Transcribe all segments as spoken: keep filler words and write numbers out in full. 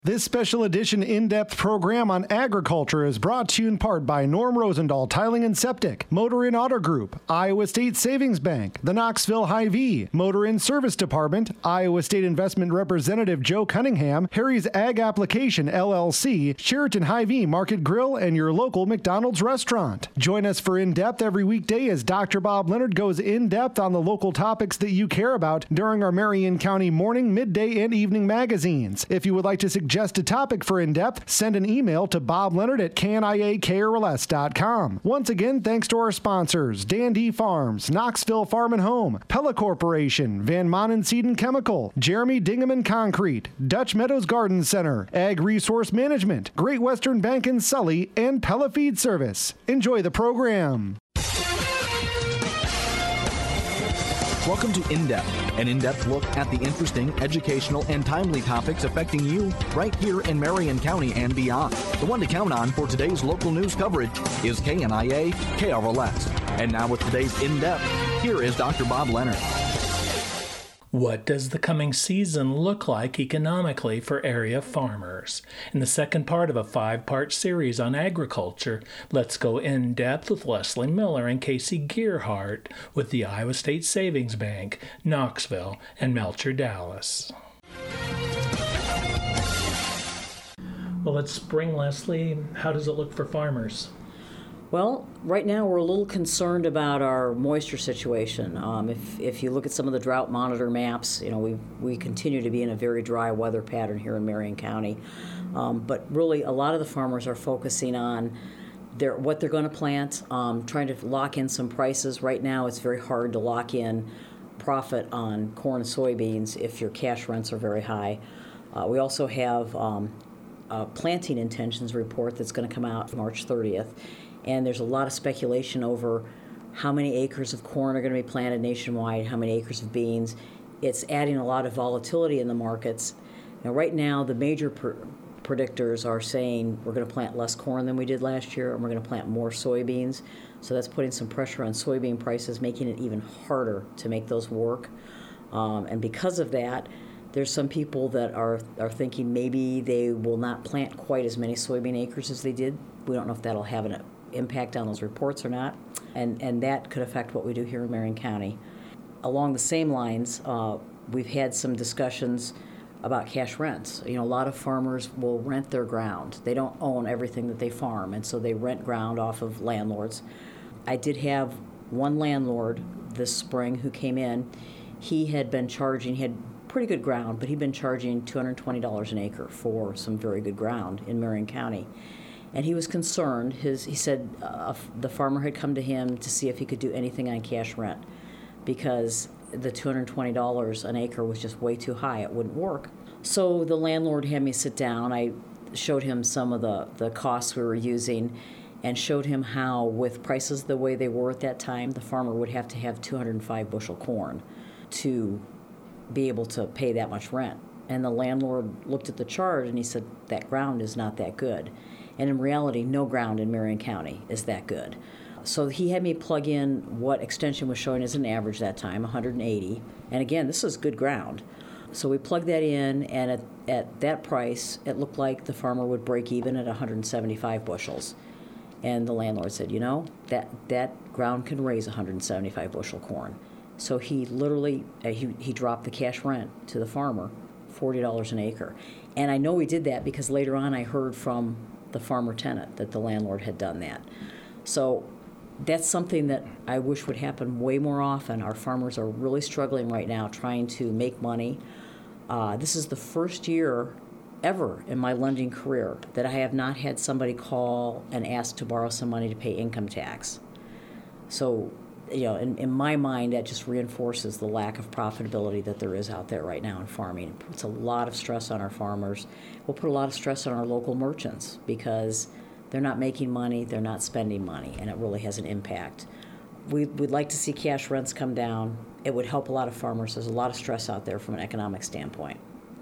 This special edition in-depth program on agriculture is brought to you in part by Norm Rosendahl Tiling and Septic, Motor Inn Auto Group, Iowa State Savings Bank, the Knoxville Hy-Vee, Motor Inn Service Department, Iowa State Investment Representative Joe Cunningham, Harry's Ag Application L L C, Sheraton Hy-Vee Market Grill, and your local McDonald's restaurant. Join us for In-Depth every weekday as Doctor Bob Leonard goes in-depth on the local topics that you care about during our Marion County morning, midday, and evening magazines. If you would like to suggest a topic for In-Depth, send an email to bob leonard at K N I A K R L S dot com. Once again, thanks to our sponsors, Dan D Farms, Knoxville Farm and Home, Pella Corporation, Van Manen Seed and Chemical, Jeremy Dingaman Concrete, Dutch Meadows Garden Center, Ag Resource Management, Great Western Bank in Sully, and Pella Feed Service. Enjoy the program. Welcome to In-Depth, an in-depth look at the interesting, educational, and timely topics affecting you right here in Marion County and beyond. The one to count on for today's local news coverage is K N I A K R L S. And now with today's In-Depth, here is Doctor Bob Leonard. What does the coming season look like economically for area farmers? In the second part of a five-part series on agriculture, let's go in depth with Leslie Miller and Casey Gearhart with the Iowa State Savings Bank, Knoxville, and Melcher Dallas. Well, it's spring, Leslie. How does it look for farmers? Well, right now we're a little concerned about our moisture situation. Um, if if you look at some of the drought monitor maps, you know, we we continue to be in a very dry weather pattern here in Marion County. Um, but really, a lot of the farmers are focusing on their what they're going to plant, um, trying to lock in some prices. Right now, it's very hard to lock in profit on corn and soybeans if your cash rents are very high. Uh, we also have um, a planting intentions report that's going to come out March thirtieth. And there's a lot of speculation over how many acres of corn are going to be planted nationwide, how many acres of beans. It's adding a lot of volatility in the markets. Now, right now, the major pr- predictors are saying we're going to plant less corn than we did last year, and we're going to plant more soybeans. So that's putting some pressure on soybean prices, making it even harder to make those work. Um, and because of that, there's some people that are, are thinking maybe they will not plant quite as many soybean acres as they did. We don't know if that'll have an impact on those reports or not, and, and that could affect what we do here in Marion County. Along the same lines, uh, we've had some discussions about cash rents. You know, a lot of farmers will rent their ground. They don't own everything that they farm, and so they rent ground off of landlords. I did have one landlord this spring who came in. He had been charging, he had pretty good ground, but he'd been charging two hundred twenty dollars an acre for some very good ground in Marion County. And he was concerned. His, he said uh, the farmer had come to him to see if he could do anything on cash rent because the two hundred twenty dollars an acre was just way too high. It wouldn't work. So the landlord had me sit down. I showed him some of the, the costs we were using and showed him how, with prices the way they were at that time, the farmer would have to have two hundred five bushel corn to be able to pay that much rent. And the landlord looked at the chart and he said, that ground is not that good. And in reality, no ground in Marion County is that good. So he had me plug in what extension was showing as an average that time, one hundred eighty. And again, this is good ground. So we plugged that in, and at, at that price, it looked like the farmer would break even at one hundred seventy-five bushels. And the landlord said, you know, that, that ground can raise one hundred seventy-five bushel corn. So he literally, uh, he, he dropped the cash rent to the farmer, forty dollars an acre. And I know he did that because later on I heard from the farmer tenant that the landlord had done that. So that's something that I wish would happen way more often. Our farmers are really struggling right now trying to make money. Uh, this is the first year ever in my lending career that I have not had somebody call and ask to borrow some money to pay income tax. So, you know, in, in my mind, that just reinforces the lack of profitability that there is out there right now in farming. It puts a lot of stress on our farmers. We'll put a lot of stress on our local merchants because they're not making money, they're not spending money, and it really has an impact. We, we'd like to see cash rents come down. It would help a lot of farmers. There's a lot of stress out there from an economic standpoint.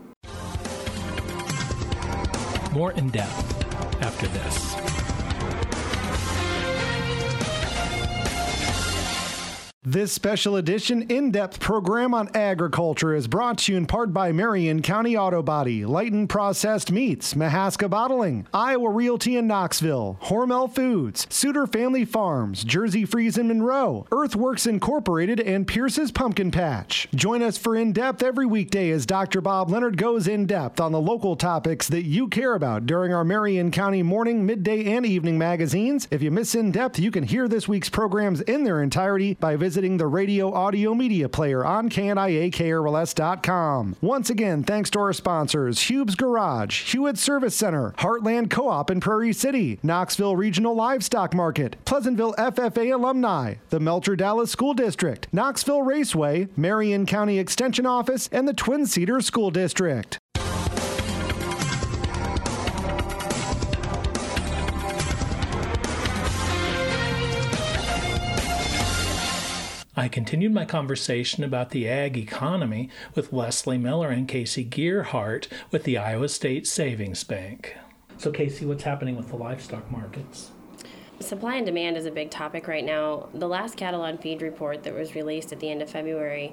More in depth after this. This special edition in-depth program on agriculture is brought to you in part by Marion County Auto Body, Leighton Processed Meats, Mahaska Bottling, Iowa Realty in Knoxville, Hormel Foods, Suter Family Farms, Jersey Freeze in Monroe, Earthworks Incorporated, and Pierce's Pumpkin Patch. Join us for In-Depth every weekday as Doctor Bob Leonard goes in-depth on the local topics that you care about during our Marion County morning, midday, and evening magazines. If you miss In-Depth, you can hear this week's programs in their entirety by visiting the radio audio media player on K N I A K R L S dot com. Once again, thanks to our sponsors, Hube's Garage, Hewitt Service Center, Heartland Co-op in Prairie City, Knoxville Regional Livestock Market, Pleasantville F F A Alumni, the Melcher Dallas School District, Knoxville Raceway, Marion County Extension Office, and the Twin Cedars School District. I continued my conversation about the ag economy with Leslie Miller and Casey Gearhart with the Iowa State Savings Bank. So Casey, what's happening with the livestock markets? Supply and demand is a big topic right now. The last cattle on feed report that was released at the end of February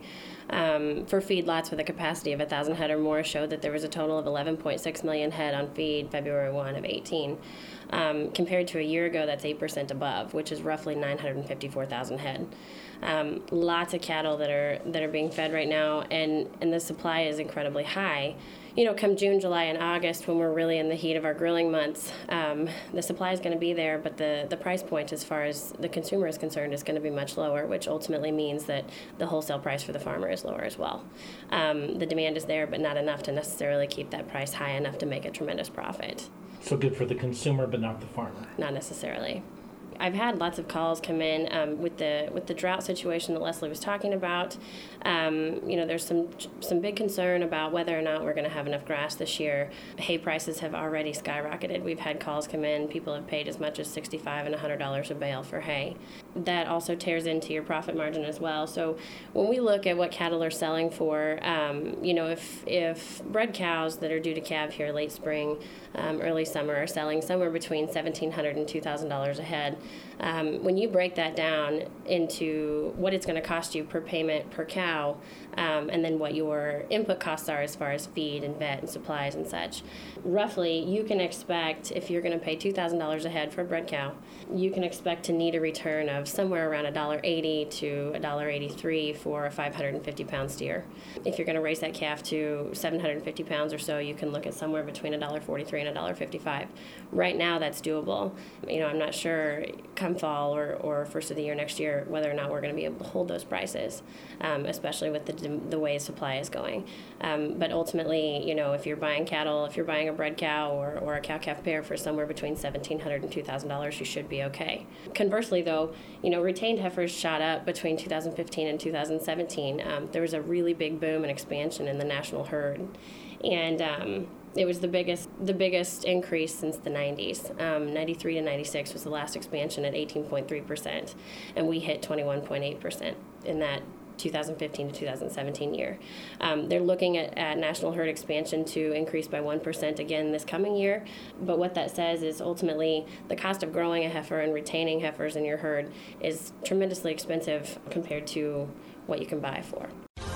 um, for feedlots with a capacity of one thousand head or more showed that there was a total of eleven point six million head on feed February first of eighteen. Um, compared to a year ago, that's eight percent above, which is roughly nine hundred fifty-four thousand head. Um, lots of cattle that are that are being fed right now, and, and the supply is incredibly high. You know, come June, July, and August, when we're really in the heat of our grilling months, um, the supply is going to be there, but the, the price point as far as the consumer is concerned is going to be much lower, which ultimately means that the wholesale price for the farmer is lower as well. Um, the demand is there, but not enough to necessarily keep that price high enough to make a tremendous profit. So good for the consumer, but not the farmer. Not necessarily. I've had lots of calls come in um, with the with the drought situation that Leslie was talking about. Um, you know, there's some some big concern about whether or not we're going to have enough grass this year. Hay prices have already skyrocketed. We've had calls come in. People have paid as much as sixty-five dollars and one hundred dollars a bale for hay. That also tears into your profit margin as well. So when we look at what cattle are selling for, um, you know, if if bred cows that are due to calve here late spring, um, early summer are selling somewhere between seventeen hundred dollars and two thousand dollars a head. Um, when you break that down into what it's going to cost you per payment per cow, um, and then what your input costs are as far as feed and vet and supplies and such, roughly you can expect, if you're going to pay two thousand dollars a head for a bred cow, you can expect to need a return of somewhere around one dollar eighty to one dollar eighty-three for a five hundred fifty pound steer. If you're going to raise that calf to seven hundred fifty pounds or so, you can look at somewhere between one dollar forty-three and one dollar fifty-five. Right now, that's doable. You know, I'm not sure come fall or, or first of the year next year whether or not we're going to be able to hold those prices, um, especially with the the way supply is going. Um, but ultimately, you know, if you're buying cattle, if you're buying a bred cow or, or a cow-calf pair for somewhere between seventeen hundred dollars and two thousand dollars, you should be okay. Conversely, though, you know, retained heifers shot up between two thousand fifteen and two thousand seventeen. Um, there was a really big boom and expansion in the national herd, and um, it was the biggest the biggest increase since the nineties. Um, ninety-three to ninety-six was the last expansion at eighteen point three percent, and we hit twenty-one point eight percent in that two thousand fifteen to two thousand seventeen year. Um, they're looking at, at national herd expansion to increase by one percent again this coming year, but what that says is ultimately the cost of growing a heifer and retaining heifers in your herd is tremendously expensive compared to what you can buy for.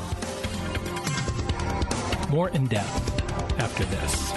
More in depth after this.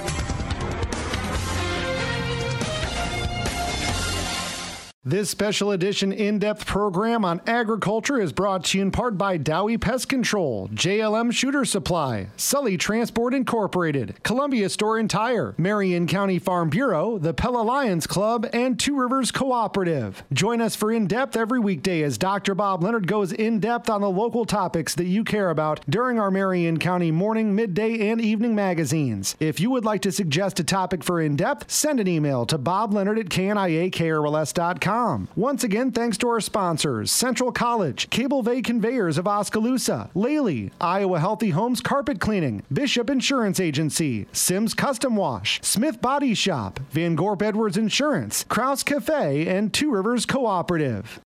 This special edition in-depth program on agriculture is brought to you in part by Dowie Pest Control, J L M Shooter Supply, Sully Transport Incorporated, Columbia Store and Tire, Marion County Farm Bureau, the Pella Lions Club, and Two Rivers Cooperative. Join us for In-Depth every weekday as Doctor Bob Leonard goes in-depth on the local topics that you care about during our Marion County morning, midday, and evening magazines. If you would like to suggest a topic for In-Depth, send an email to bob leonard at K N I A K R L S dot com. Once again, thanks to our sponsors, Central College, Cable Bay Conveyors of Oskaloosa, Lely, Iowa Healthy Homes Carpet Cleaning, Bishop Insurance Agency, Sims Custom Wash, Smith Body Shop, Van Gorp Edwards Insurance, Kraus Cafe, and Two Rivers Cooperative.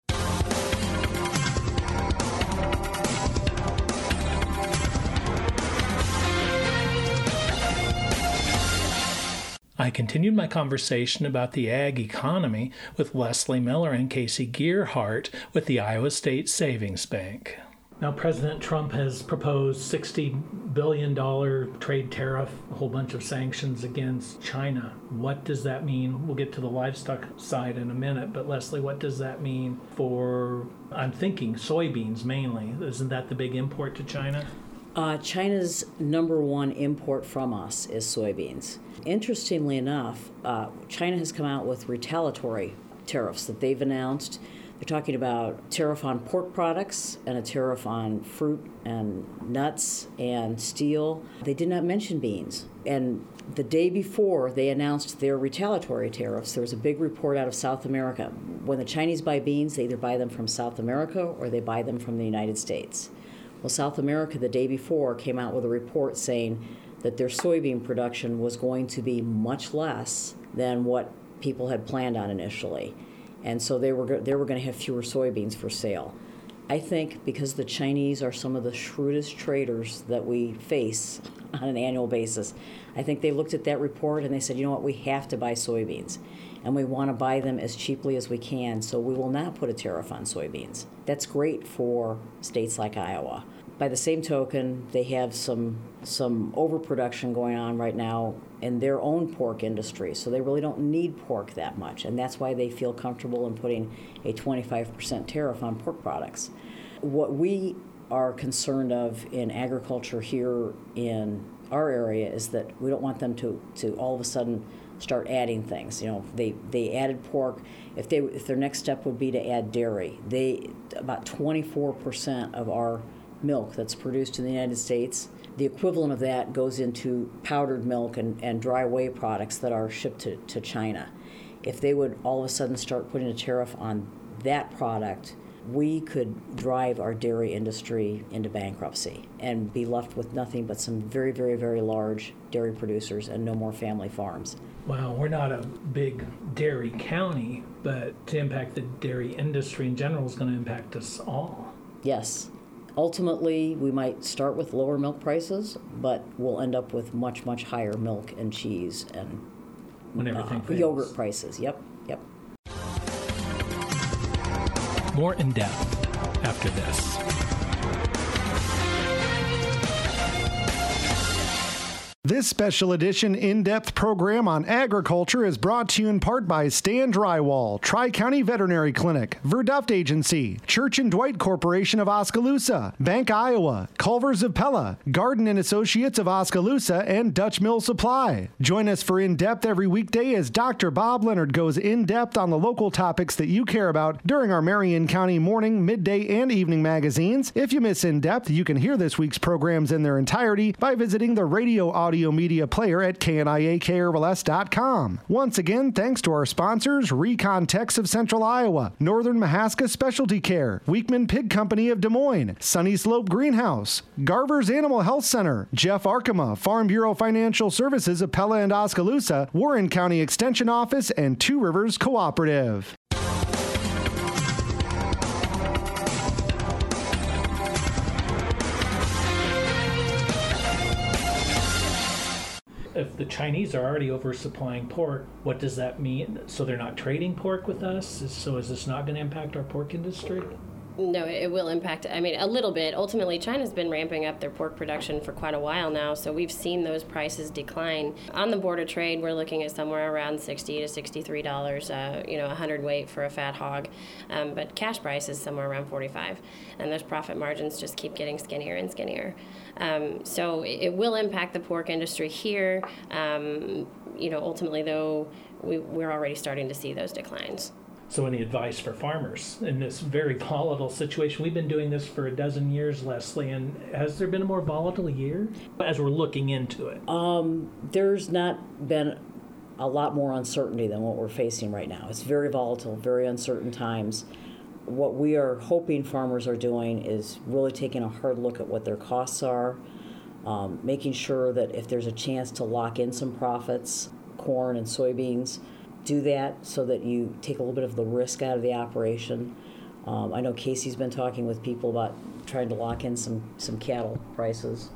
I continued my conversation about the ag economy with Leslie Miller and Casey Gearhart with the Iowa State Savings Bank. Now, President Trump has proposed sixty billion dollars trade tariff, a whole bunch of sanctions against China. What does that mean? We'll get to the livestock side in a minute, but Leslie, what does that mean for, I'm thinking, soybeans mainly? Isn't that the big import to China? Uh, China's number one import from us is soybeans. Interestingly enough, uh, China has come out with retaliatory tariffs that they've announced. They're talking about tariff on pork products and a tariff on fruit and nuts and steel. They did not mention beans. And the day before they announced their retaliatory tariffs, there was a big report out of South America. When the Chinese buy beans, they either buy them from South America or they buy them from the United States. Well, South America the day before came out with a report saying that their soybean production was going to be much less than what people had planned on initially. And so they were they were going to have fewer soybeans for sale. I think because the Chinese are some of the shrewdest traders that we face on an annual basis, I think they looked at that report and they said, you know what, we have to buy soybeans. And we want to buy them as cheaply as we can, so we will not put a tariff on soybeans. That's great for states like Iowa. By the same token, they have some some overproduction going on right now in their own pork industry, so they really don't need pork that much, and that's why they feel comfortable in putting a twenty-five percent tariff on pork products. What we are concerned of in agriculture here in our area is that we don't want them to, to all of a sudden start adding things. You know, they, they added pork. If they if their next step would be to add dairy, they about twenty-four percent of our milk that's produced in the United States, the equivalent of that goes into powdered milk and, and dry whey products that are shipped to, to China. If they would all of a sudden start putting a tariff on that product, we could drive our dairy industry into bankruptcy and be left with nothing but some very, very, very large dairy producers and no more family farms. Wow, we're not a big dairy county, but to impact the dairy industry in general is going to impact us all. Yes. Ultimately, we might start with lower milk prices, but we'll end up with much, much higher milk and cheese and when everything uh, yogurt prices. Yep, yep. More in depth after this. This special edition in-depth program on agriculture is brought to you in part by Stan Drywall, Tri-County Veterinary Clinic, Verduft Agency, Church and Dwight Corporation of Oskaloosa, Bank Iowa, Culver's of Pella, Garden and Associates of Oskaloosa, and Dutch Mill Supply. Join us for In-Depth every weekday as Doctor Bob Leonard goes in-depth on the local topics that you care about during our Marion County morning, midday, and evening magazines. If you miss In-Depth, you can hear this week's programs in their entirety by visiting the radio audio media player at K N I A K R L S dot com. Once again, thanks to our sponsors, Recon Techs of Central Iowa, Northern Mahaska Specialty Care, Weekman Pig Company of Des Moines, Sunny Slope Greenhouse, Garver's Animal Health Center, Jeff Arkema, Farm Bureau Financial Services of Pella and Oskaloosa, Warren County Extension Office, and Two Rivers Cooperative. If the Chinese are already oversupplying pork, what does that mean? So they're not trading pork with us? So is this not going to impact our pork industry? No, it will impact, I mean, a little bit. Ultimately, China's been ramping up their pork production for quite a while now, so we've seen those prices decline. On the Board of Trade, we're looking at somewhere around sixty to sixty-three dollars, uh, you know, one hundred weight for a fat hog. Um, but cash price is somewhere around forty-five, and those profit margins just keep getting skinnier and skinnier. Um, so it, it will impact the pork industry here. Um, you know, ultimately, though, we, we're already starting to see those declines. So any advice for farmers in this very volatile situation? We've been doing this for a dozen years, Leslie, and has there been a more volatile year as we're looking into it? Um, there's not been a lot more uncertainty than what we're facing right now. It's very volatile, very uncertain times. What we are hoping farmers are doing is really taking a hard look at what their costs are, um, making sure that if there's a chance to lock in some profits, corn and soybeans, do that so that you take a little bit of the risk out of the operation. Um, I know Casey's been talking with people about trying to lock in some, some cattle prices.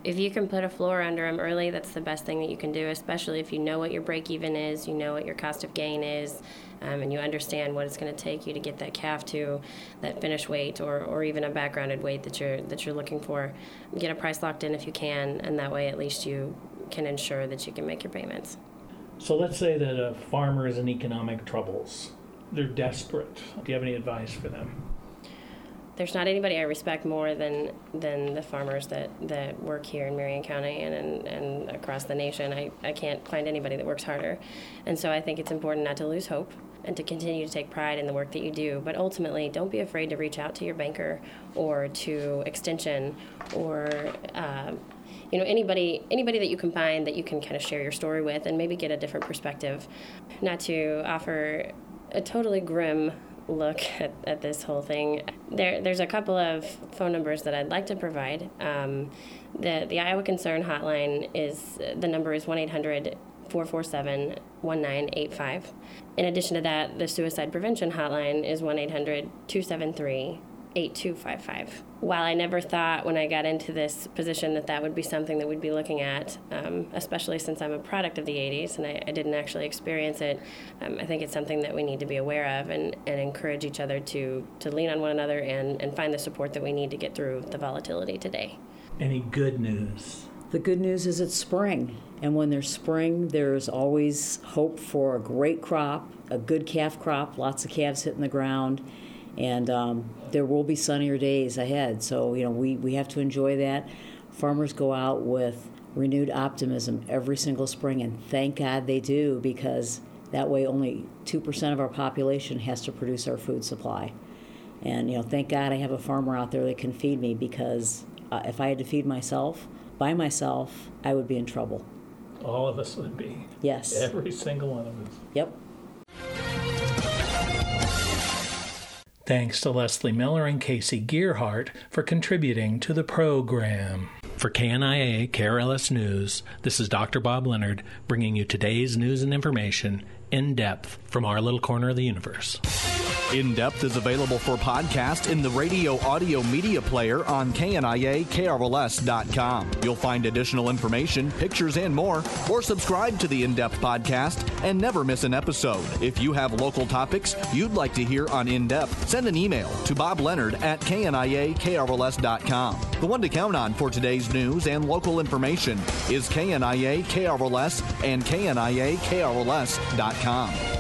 if you can put a floor under them early, that's the best thing that you can do, especially if you know what your break even is, you know what your cost of gain is, um, and you understand what it's going to take you to get that calf to that finish weight or, or even a backgrounded weight that you're that you're looking for. Get a price locked in if you can, and that way at least you can ensure that you can make your payments. So let's say that a farmer is in economic troubles. They're desperate. Do you have any advice for them? There's not anybody I respect more than than the farmers that, that work here in Marion County and, and, and across the nation. I, I can't find anybody that works harder. And so I think it's important not to lose hope and to continue to take pride in the work that you do. But ultimately, don't be afraid to reach out to your banker or to Extension or uh, you know anybody anybody that you can find that you can kind of share your story with and maybe get a different perspective. Not to offer a totally grim look at, at this whole thing. There, there's a couple of phone numbers that I'd like to provide. Um, the the Iowa Concern hotline is, the number is one eight hundred four four seven one nine eight five. In addition to that, the suicide prevention hotline is one eight hundred two seven three eight two five five. While I never thought when I got into this position that that would be something that we'd be looking at, um, especially since I'm a product of the eighties and I, I didn't actually experience it, um, I think it's something that we need to be aware of and, and encourage each other to, to lean on one another and, and find the support that we need to get through the volatility today. Any good news? The good news is it's spring, and when there's spring, there's always hope for a great crop, a good calf crop, lots of calves hitting the ground, and um, there will be sunnier days ahead. So, you know, we, we have to enjoy that. Farmers go out with renewed optimism every single spring, and thank God they do, because that way only two percent of our population has to produce our food supply. And, you know, thank God I have a farmer out there that can feed me, because uh, if I had to feed myself, by myself, I would be in trouble. All of us would be. Yes. Every single one of us. Yep. Thanks to Leslie Miller and Casey Gearhart for contributing to the program. For K N I A K R L S News, this is Doctor Bob Leonard bringing you today's news and information in depth from our little corner of the universe. In Depth is available for podcast in the radio audio media player on K N I A K R L S dot com. You'll find additional information, pictures, and more, or subscribe to the In Depth podcast and never miss an episode. If you have local topics you'd like to hear on In Depth, send an email to Bob Leonard at K N I A K R L S dot com. The one to count on for today's news and local information is K N I A K R L S and K N I A K R L S dot com.